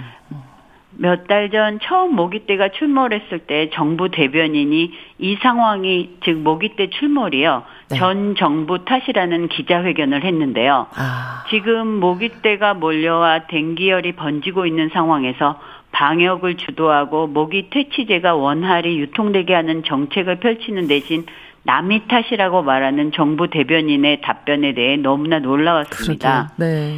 S6: 몇 달 전 처음 모기떼가 출몰했을 때 정부 대변인이 이 상황이 즉 모기떼 출몰이요. 네. 전 정부 탓이라는 기자회견을 했는데요. 아. 지금 모기떼가 몰려와 댕기열이 번지고 있는 상황에서 방역을 주도하고 모기 퇴치제가 원활히 유통되게 하는 정책을 펼치는 대신 남이 탓이라고 말하는 정부 대변인의 답변에 대해 너무나 놀라웠습니다. 네.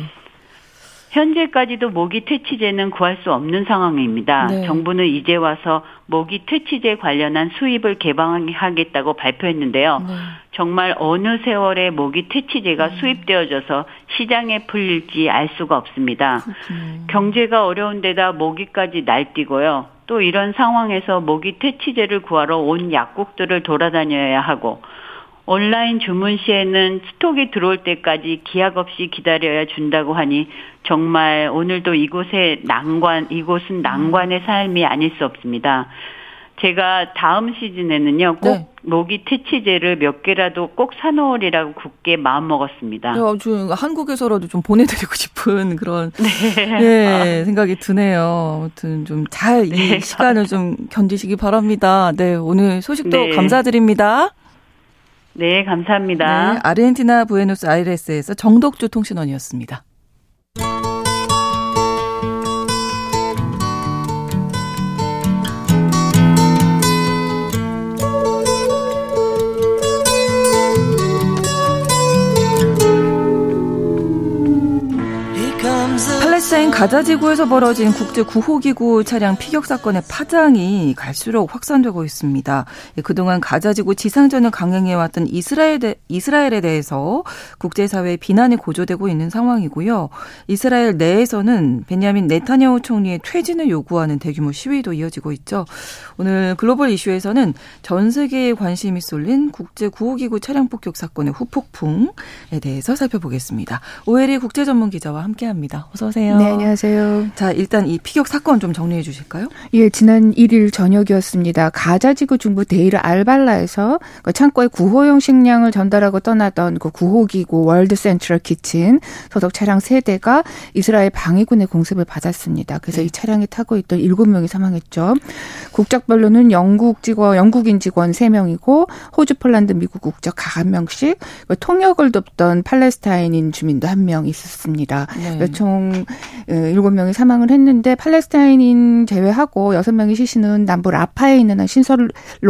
S6: 현재까지도 모기 퇴치제는 구할 수 없는 상황입니다. 네. 정부는 이제 와서 모기 퇴치제 관련한 수입을 개방하겠다고 발표했는데요. 네. 정말 어느 세월에 모기 퇴치제가 네. 수입되어져서 시장에 풀릴지 알 수가 없습니다. 그렇군요. 경제가 어려운 데다 모기까지 날뛰고요. 또 이런 상황에서 모기 퇴치제를 구하러 온 약국들을 돌아다녀야 하고 온라인 주문 시에는 스톡이 들어올 때까지 기약 없이 기다려야 준다고 하니 정말 오늘도 이곳의 난관, 이곳은 난관의 삶이 아닐 수 없습니다. 제가 다음 시즌에는요, 꼭 네. 모기 퇴치제를 몇 개라도 꼭 사놓으리라고 굳게 마음먹었습니다.
S1: 네, 아주 한국에서라도 좀 보내드리고 싶은 그런 네. 네, 생각이 드네요. 아무튼 좀 잘 이 네. 시간을 좀 견디시기 바랍니다. 네, 오늘 소식도 네. 감사드립니다.
S6: 네, 감사합니다.
S1: 네, 아르헨티나 부에노스아이레스에서 정덕주 통신원이었습니다. 팔레스타인 가자 지구에서 벌어진 국제 구호기구 차량 피격 사건의 파장이 갈수록 확산되고 있습니다. 그동안 가자 지구 지상전을 강행해왔던 이스라엘 대, 이스라엘에 대해서 국제사회의 비난이 고조되고 있는 상황이고요. 이스라엘 내에서는 베냐민 네타냐후 총리의 퇴진을 요구하는 대규모 시위도 이어지고 있죠. 오늘 글로벌 이슈에서는 전 세계에 관심이 쏠린 국제 구호기구 차량 폭격 사건의 후폭풍에 대해서 살펴보겠습니다. 오혜리 국제전문기자와 함께합니다. 어서 오세요.
S5: 네, 안녕하세요.
S1: 자, 일단 이 피격 사건 좀 정리해 주실까요?
S5: 예, 지난 일 일 저녁이었습니다. 가자지구 중부 데이르 알발라에서 그 창고에 구호용 식량을 전달하고 떠나던 그 구호기구 월드 센트럴 키친 소속 차량 세 대가 이스라엘 방위군의 공습을 받았습니다. 그래서 네. 이 차량에 타고 있던 일곱 명이 사망했죠. 국적별로는 영국 직원, 영국인 직원 세 명이고 호주, 폴란드, 미국 국적 각 한 명씩 통역을 돕던 팔레스타인인 주민도 한 명 있었습니다. 네. 총 일곱 명이 사망을 했는데 팔레스타인인 제외하고 여섯 명의 시신은 남부 라파에 있는 한 신설로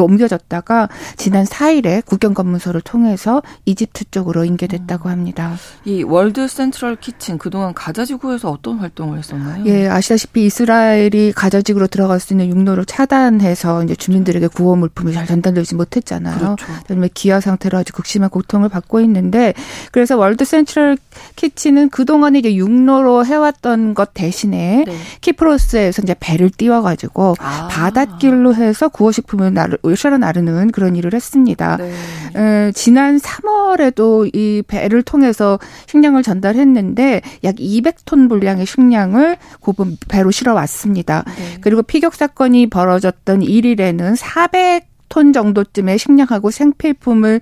S5: 옮겨졌다가 지난 사 일에 국경검문소를 통해서 이집트 쪽으로 인계됐다고 합니다.
S1: 이 월드 센트럴 키친 그동안 가자지구에서 어떤 활동을 했었나요?
S5: 예, 아시다시피 이스라엘이 가자지구로 들어갈 수 있는 육로를 차단해서 이제 주민들에게 구호 물품이 잘 전달되지 못했잖아요. 그렇죠. 기아 상태로 아주 극심한 고통을 받고 있는데 그래서 월드 센트럴 키친은 그동안에 이제 육로로 해왔던 것 대신에 네. 키프로스에서 이제 배를 띄워가지고 아. 바닷길로 해서 구호식품을 나르, 실어 나르는 그런 일을 했습니다. 네. 에, 지난 삼월에도 이 배를 통해서 식량을 전달했는데 약 이백 톤 분량의 식량을 그 배로 실어 왔습니다. 네. 그리고 피격 사건이 벌어졌던 일 일에는 사백 톤 정도쯤의 식량하고 생필품을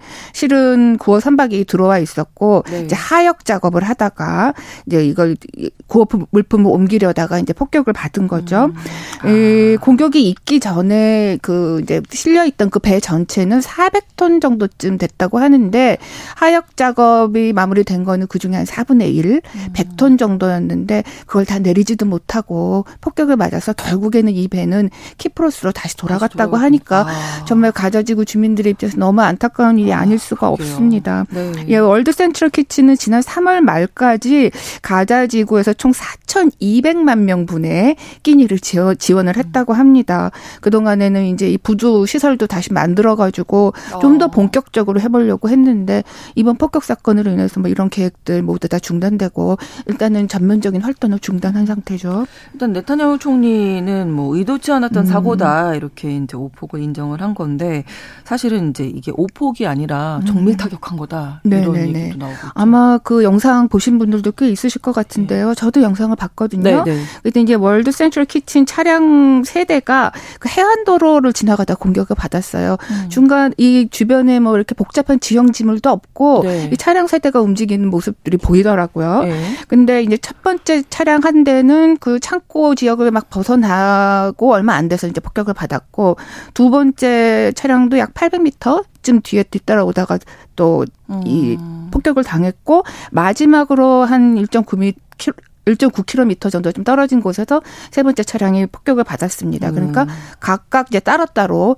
S5: 실은 구호 선박이 들어와 있었고 네. 이제 하역 작업을 하다가 이제 이걸 구호 물품을 옮기려다가 이제 폭격을 받은 거죠. 음. 아. 이 공격이 있기 전에 그 이제 실려 있던 그 배 전체는 사백 톤 정도쯤 됐다고 하는데 하역 작업이 마무리된 거는 그 중에 한 사분의 일, 음. 백 톤 정도였는데 그걸 다 내리지도 못하고 폭격을 맞아서 결국에는 이 배는 키프로스로 다시 돌아갔다고 다시 하니까 아. 정말 정말 가자지구 주민들의 입장에서 너무 안타까운 일이 아닐 수가 아, 없습니다. 네. 예, 월드 센트럴 키친은 지난 삼월 말까지 가자지구에서 총 사천이백만 명분의 끼니를 지원, 지원을 했다고 합니다. 그동안에는 이제 이 부두 시설도 다시 만들어가지고 좀 더 본격적으로 해보려고 했는데 이번 폭격 사건으로 인해서 뭐 이런 계획들 모두 다 중단되고 일단은 전면적인 활동을 중단한 상태죠.
S1: 일단 네타냐후 총리는 뭐 의도치 않았던 음. 사고다 이렇게 이제 오폭을 인정을 한 건데 사실은 이제 이게 오폭이 아니라 정밀 타격한 거다 이런 네네네. 얘기도 나오고 있죠.
S5: 아마 그 영상 보신 분들도 꽤 있으실 것 같은데요. 네. 저도 영상을 봤거든요. 네네. 그때 이제 월드 센트럴 키친 차량 세 대가 그 해안도로를 지나가다 공격을 받았어요. 음. 중간 이 주변에 뭐 이렇게 복잡한 지형 지물도 없고 네. 이 차량 세 대가 움직이는 모습들이 보이더라고요. 네. 근데 이제 첫 번째 차량 한 대는 그 창고 지역을 막 벗어나고 얼마 안 돼서 이제 폭격을 받았고 두 번째 차량도 약 팔백 미터쯤 뒤에 뒤따라오다가 또 이 음. 폭격을 당했고 마지막으로 한 일 점 구 미터 일 점 구 킬로미터 정도 좀 떨어진 곳에서 세 번째 차량이 폭격을 받았습니다. 그러니까 음. 각각 이제 따로따로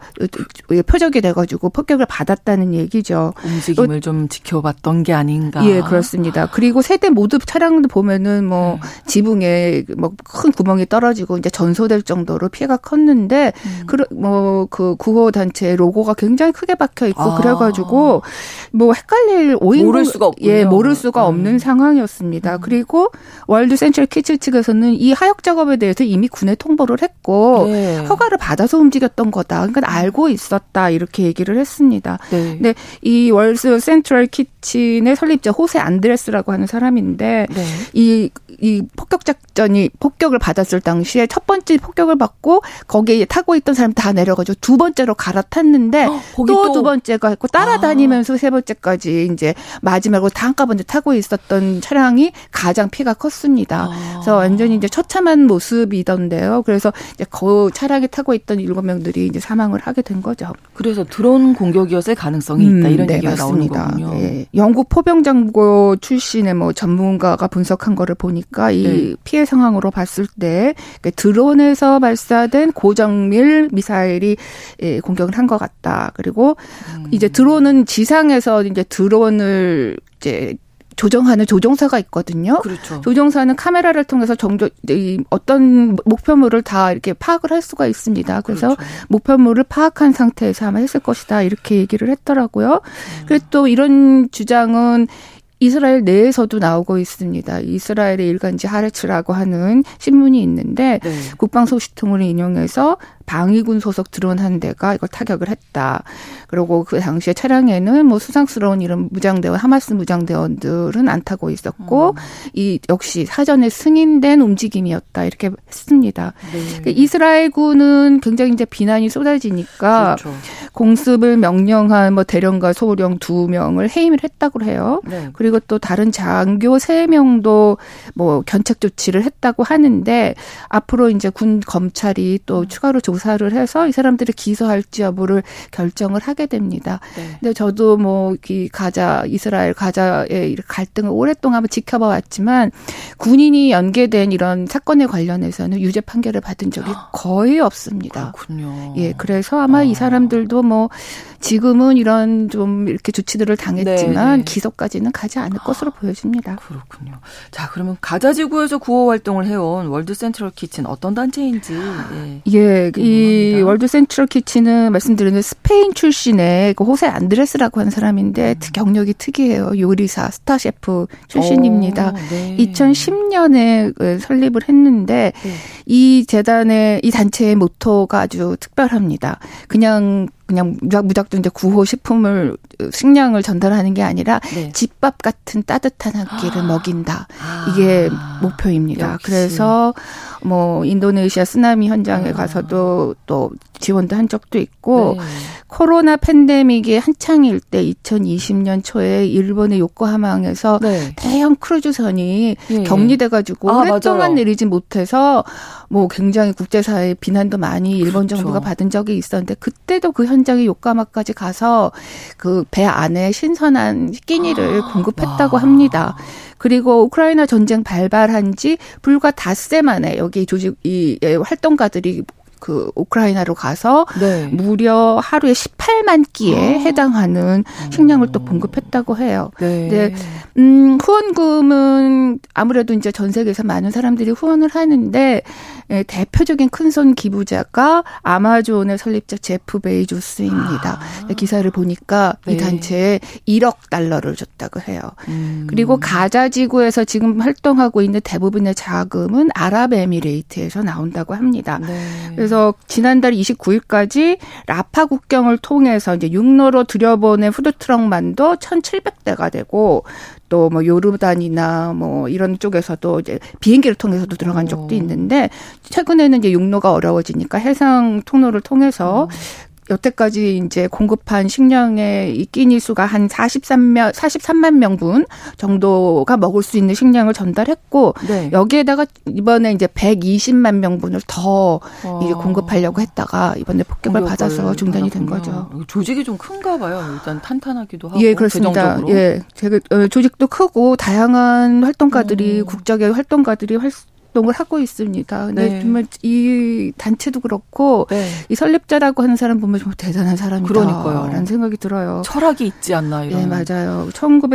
S5: 표적이 돼가지고 폭격을 받았다는 얘기죠.
S1: 움직임을 좀 지켜봤던 게 아닌가.
S5: 예, 그렇습니다. 그리고 세 대 모두 차량도 보면은 뭐 네. 지붕에 뭐 큰 구멍이 떨어지고 이제 전소될 정도로 피해가 컸는데 음. 그 뭐 그 구호 단체 로고가 굉장히 크게 박혀 있고 아. 그래가지고 뭐 헷갈릴 오인
S1: 모를 수가 없군요.
S5: 예, 모를 수가 없는 음. 상황이었습니다. 음. 그리고 월드 센트럴 키친 측에서는 이 하역 작업에 대해서 이미 군에 통보를 했고 네. 허가를 받아서 움직였던 거다. 그러니까 알고 있었다 이렇게 얘기를 했습니다. 네. 근데 이 월드 센트럴 키친의 설립자 호세 안드레스라고 하는 사람인데 네. 이, 이 폭격 작전이 폭격을 받았을 당시에 첫 번째 폭격을 받고 거기에 타고 있던 사람 다 내려가지고 두 번째로 갈아탔는데 또 두 번째가 했고 따라다니면서 아. 세 번째까지 이제 마지막으로 다 한꺼번에 타고 있었던 차량이 가장 피해가 컸습니다. 아. 그래서 완전히 이제 처참한 모습이던데요. 그래서 이제 그 차량에 타고 있던 일곱 명들이 이제 사망을 하게 된 거죠.
S1: 그래서 드론 공격이었을 가능성이 있다 이런 음, 네, 얘기가 맞습니다. 나오는 거군요. 예.
S5: 영국 포병장고 출신의 뭐 전문가가 분석한 거를 보니까 이 네. 피해 상황으로 봤을 때 드론에서 발사된 고정밀 미사일이 공격을 한 것 같다. 그리고 음. 이제 드론은 지상에서 이제 드론을 이제 조정하는 조종사가 있거든요. 그렇죠. 조종사는 카메라를 통해서 정조, 이 어떤 목표물을 다 이렇게 파악을 할 수가 있습니다. 그래서 그렇죠. 목표물을 파악한 상태에서 아마 했을 것이다. 이렇게 얘기를 했더라고요. 음. 그리고 또 이런 주장은 이스라엘 내에서도 나오고 있습니다. 이스라엘의 일간지 하레츠라고 하는 신문이 있는데 네. 국방소식통을 인용해서 방위군 소속 드론 한 대가 이걸 타격을 했다. 그리고 그 당시에 차량에는 뭐 수상스러운 이런 무장대원, 하마스 무장대원들은 안 타고 있었고 음. 이 역시 사전에 승인된 움직임이었다. 이렇게 했습니다. 네. 이스라엘군은 굉장히 이제 비난이 쏟아지니까 그렇죠. 공습을 명령한 뭐 대령과 소령 두 명을 해임을 했다고 해요. 네. 그리고 또 다른 장교 세 명도 뭐 견책 조치를 했다고 하는데 앞으로 이제 군 검찰이 또 음. 추가로 조사를 해서 이 사람들을 기소할지 여부를 결정을 하게 됩니다. 네. 근데 저도 뭐 이 가자 이스라엘 가자의 갈등을 오랫동안 지켜봐 왔지만 군인이 연계된 이런 사건에 관련해서는 유죄 판결을 받은 적이 거의 없습니다.
S1: 그렇군요.
S5: 예, 그래서 아마 아. 이 사람들도 뭐 지금은 이런 좀 이렇게 조치들을 당했지만 네. 기소까지는 가지 않을 것으로 보여집니다.
S1: 그렇군요. 자, 그러면 가자지구에서 구호 활동을 해온 월드 센트럴 키친 어떤 단체인지 예.
S5: 예, 이 월드 센트럴 키친은 말씀드린 스페인 출신의 그 호세 안드레스라고 하는 사람인데 음. 경력이 특이해요. 요리사, 스타 셰프 출신입니다. 오, 네. 이천십 년에 설립을 했는데 네. 이 재단의 이 단체의 모토가 아주 특별합니다. 그냥 그냥 무작정 이제 구호 식품을 식량을 전달하는 게 아니라 네. 집밥 같은 따뜻한 한 끼를 아. 먹인다. 이게 아. 목표입니다. 역시. 그래서 뭐 인도네시아 쓰나미 현장에 아. 가서도 또 지원도 한 적도 있고 네. 코로나 팬데믹이 한창일 때 이천이십 년 초에 일본의 요코하마항에서 네. 대형 크루즈선이 네. 격리돼가지고 아, 오랫동안 맞아요. 내리지 못해서 뭐 굉장히 국제사회 비난도 많이 일본 그렇죠. 정부가 받은 적이 있었는데 그때도 그 현장에 요코하마까지 가서 그 배 안에 신선한 끼니를 아, 공급했다고 와. 합니다. 그리고 우크라이나 전쟁 발발한 지 불과 닷새 만에 여기 조직 이 활동가들이 그 우크라이나로 가서
S1: 네.
S5: 무려 하루에 십팔만 끼에 아. 해당하는 식량을 또 공급했다고 해요.
S1: 네.
S5: 근데 음, 후원금은 아무래도 이제 전 세계에서 많은 사람들이 후원을 하는데 예, 대표적인 큰손 기부자가 아마존의 설립자 제프 베이조스입니다. 아. 기사를 보니까 네. 이 단체에 일억 달러를 줬다고 해요. 음. 그리고 가자 지구에서 지금 활동하고 있는 대부분의 자금은 아랍에미레이트에서 나온다고 합니다. 네. 그래서 지난달 이십구일까지 라파 국경을 통해서 이제 육로로 들여보낸 푸드트럭만도 천칠백 대가 되고 또 뭐 요르단이나 뭐 이런 쪽에서도 이제 비행기를 통해서도 들어간 적도 있는데 최근에는 이제 육로가 어려워지니까 해상 통로를 통해서 음. 여태까지 이제 공급한 식량의 이 끼니 수가 한 사십삼만 명분 정도가 먹을 수 있는 식량을 전달했고 네. 여기에다가 이번에 이제 백이십만 명분을 더 와. 이제 공급하려고 했다가 이번에 폭격을 받아서 중단이 된 거죠.
S1: 조직이 좀 큰가 봐요. 일단 탄탄하기도 하고.
S5: 예, 그렇습니다. 재정적으로. 예, 제가 조직도 크고 다양한 활동가들이 음. 국적의 활동가들이 활 활동을 하고 있습니다. 근데 네. 정말 이 단체도 그렇고 네. 이 설립자라고 하는 사람 보면 정말 대단한 사람이다.
S1: 그러니까요.
S5: 라는 생각이 들어요.
S1: 철학이 있지 않나 이런.
S5: 네, 맞아요.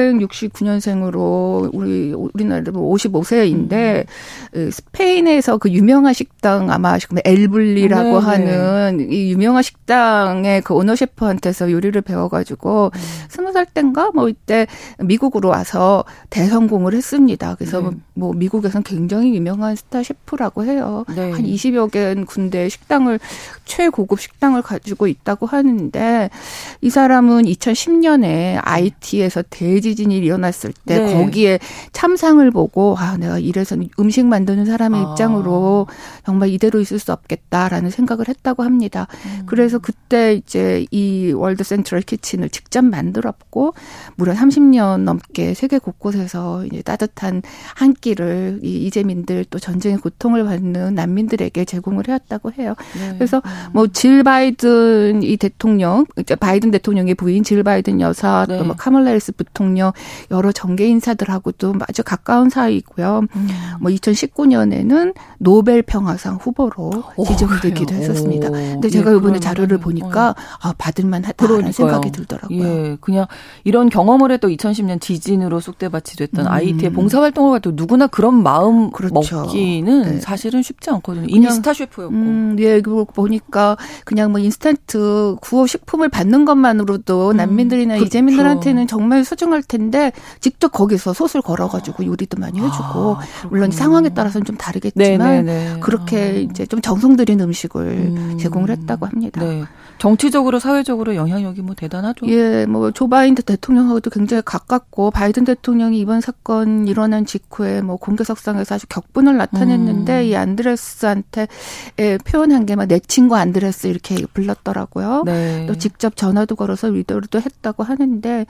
S5: 천구백육십구년생으로 우리 우리나라로 오십오 세인데 음. 스페인에서 그 유명한 식당 아마 아시면 엘블리라고 네, 하는 네. 이 유명한 식당의 그 오너 셰프한테서 요리를 배워가지고 음. 스무 살 땐가 뭐 이때 미국으로 와서 대성공을 했습니다. 그래서 네. 뭐 미국에서는 굉장히 유명한 스타 셰프라고 해요. 네. 한 이십여 개 군데 식당을 최고급 식당을 가지고 있다고 하는데 이 사람은 이천십년에 아이티에서 대지진이 일어났을 때 네. 거기에 참상을 보고 아 내가 이래서 음식 만드는 사람의 아. 입장으로 정말 이대로 있을 수 없겠다라는 생각을 했다고 합니다. 음. 그래서 그때 이제 이 월드 센트럴 키친을 직접 만들었고 무려 삼십 년 넘게 세계 곳곳에서 이제 따뜻한 한 끼를 이 이재민들 또 전쟁의 고통을 받는 난민들에게 제공을 해왔다고 해요. 네. 그래서 뭐 질 바이든 이 대통령, 이제 바이든 대통령의 부인 질 바이든 여사, 네. 또 뭐 카멀라 해리스 부통령 여러 정계 인사들하고도 아주 가까운 사이고요. 음. 뭐 이천십구년에는 노벨 평화상 후보로 오, 지정되기도 그래요. 했었습니다. 근데 제가 예, 이번에 자료를 보니까 아, 받을만 하다라는 생각이 들더라고요.
S1: 예, 그냥 이런 경험을 했던 이천십년 지진으로 쑥대밭이 됐던 음. 아이티에 봉사활동을 할 때 누구나 그런 마음 그렇죠. 먹기는 네. 사실은 쉽지 않거든요. 이미 그냥, 스타 셰프였고. 음,
S5: 예, 그리고 보니까 그냥 뭐 인스턴트 구호 식품을 받는 것만으로도 음, 난민들이나 그렇죠. 이재민들한테는 정말 소중할 텐데 직접 거기서 솥을 걸어가지고 요리도 많이 해주고 아, 물론 상황에 따라서는 좀 다르겠지만 네네네. 그렇게 아. 이제 좀 정성 들인 음식을 음. 제공을 했다고 합니다. 네.
S1: 정치적으로 사회적으로 영향력이 뭐 대단하죠.
S5: 예, 뭐 조 바이든 대통령하고도 굉장히 가깝고 바이든 대통령이 이번 사건 일어난 직후에 뭐 공개석상에서 아주 격분을 나타냈는데 음. 이 안드레스한테 예, 표현한 게 막 내 친구 안드레스 이렇게 불렀더라고요. 네. 또 직접 전화도 걸어서 위로도 했다고 하는데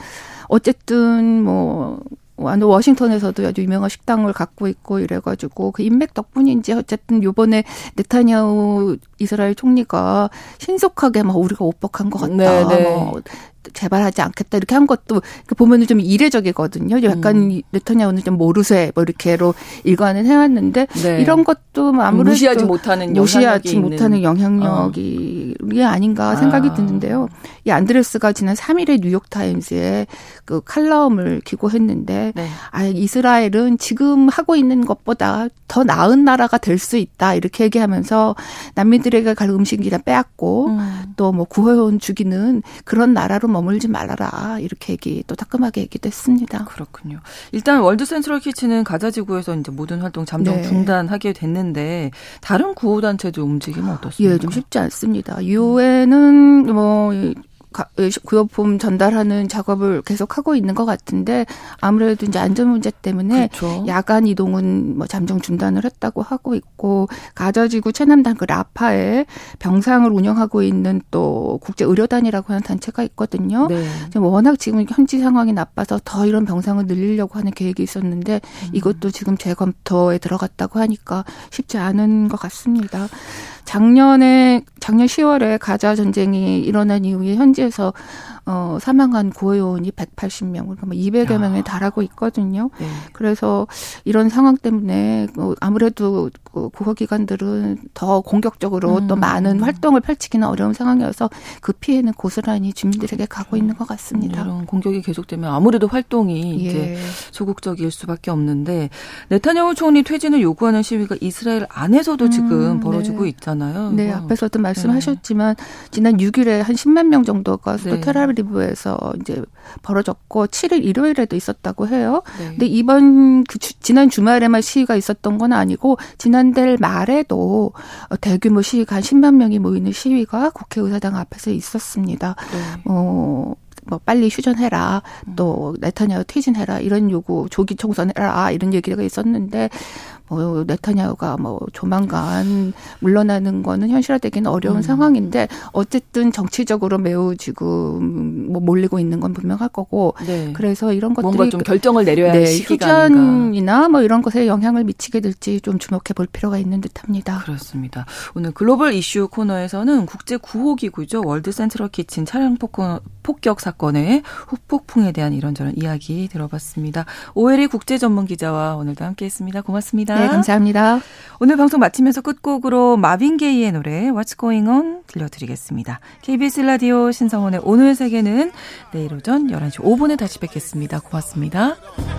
S5: 어쨌든 뭐. 워싱턴에서도 아주 유명한 식당을 갖고 있고 이래가지고 그 인맥 덕분인지 어쨌든 요번에 네타냐후 이스라엘 총리가 신속하게 막 우리가 오뻑한 것 같다. 네네. 뭐 재발하지 않겠다 이렇게 한 것도 보면은 좀 이례적이거든요. 약간 음. 네타냐후는 좀 모르쇠 뭐 이렇게로 일관을 해왔는데 네. 이런 것도 아무래도
S1: 무시하지 못하는
S5: 무시하지 못하는 영향력이 어. 아닌가 생각이 아. 드는데요. 이 안드레스가 지난 삼일에 뉴욕 타임스에 그 칼럼을 기고했는데 네. 아, 이스라엘은 지금 하고 있는 것보다 더 나은 나라가 될 수 있다 이렇게 얘기하면서 난민들에게 갈 음식이나 빼앗고 음. 또 뭐 구호원 죽이는 그런 나라로 머물지 말아라 이렇게 얘기 또 따끔하게 얘기도 했습니다.
S1: 그렇군요. 일단 월드 센트럴 키친은 가자 지구에서 이제 모든 활동 잠정 네. 중단하게 됐는데 다른 구호 단체들 움직임은 어떻습니까?
S5: 예, 좀 쉽지 않습니다. 유엔은 뭐 구호품 전달하는 작업을 계속하고 있는 것 같은데 아무래도 이제 안전 문제 때문에 그렇죠. 야간 이동은 뭐 잠정 중단을 했다고 하고 있고 가자지구 최남단 그 라파에 병상을 운영하고 있는 또 국제의료단이라고 하는 단체가 있거든요. 네. 워낙 지금 현지 상황이 나빠서 더 이런 병상을 늘리려고 하는 계획이 있었는데 음. 이것도 지금 재검토에 들어갔다고 하니까 쉽지 않은 것 같습니다. 작년에 작년 시월에 가자 전쟁이 일어난 이후에 현지에서 어, 사망한 구호요원이 백팔십 명, 그러니까 뭐 이백여 야. 명에 달하고 있거든요. 네. 그래서 이런 상황 때문에 아무래도 구호기관들은 더 공격적으로 음. 또 많은 활동을 펼치기는 어려운 상황이어서 그 피해는 고스란히 주민들에게 가고 있는 것 같습니다.
S1: 이런 공격이 계속되면 아무래도 활동이 예. 이제 소극적일 수밖에 없는데 네타냐후 총리 퇴진을 요구하는 시위가 이스라엘 안에서도 음, 지금 벌어지고
S5: 네.
S1: 있잖아요.
S5: 네,
S1: 이거.
S5: 앞에서도 말씀하셨지만 네. 지난 육 일에 한 십만 명 정도가
S1: 네.
S5: 텔아비브에서 이제 벌어졌고 칠 일 일요일에도 있었다고 해요. 네. 근데 이번 그 주, 지난 주말에만 시위가 있었던 건 아니고 지난달 말에도 대규모 시위가 한 십만 명이 모이는 시위가 국회의사당 앞에서 있었습니다. 네. 어, 뭐 빨리 휴전해라, 또 네타냐후 퇴진해라 이런 요구, 조기 총선해라 이런 얘기가 있었는데 뭐 네타냐후가 뭐 조만간 물러나는 거는 현실화되기는 어려운 음. 상황인데 어쨌든 정치적으로 매우 지금 뭐 몰리고 있는 건 분명할 거고 네. 그래서 이런 것들이
S1: 뭔가 좀 결정을 내려야 할
S5: 네,
S1: 시기가
S5: 휴전이나
S1: 아닌가.
S5: 뭐 이런 것에 영향을 미치게 될지 좀 주목해 볼 필요가 있는 듯합니다.
S1: 그렇습니다. 오늘 글로벌 이슈 코너에서는 국제 구호기구죠. 월드 센트럴 키친 차량 폭격 사건의 후폭풍에 대한 이런저런 이야기 들어봤습니다. 오엘이 국제 전문 기자와 오늘도 함께했습니다. 고맙습니다.
S5: 네, 감사합니다.
S1: 오늘 방송 마치면서 끝곡으로 마빈 게이의 노래 What's Going On 들려드리겠습니다. 케이비에스 라디오 신성원의 오늘 세계는 내일 오전 열한 시 오 분에 다시 뵙겠습니다. 고맙습니다.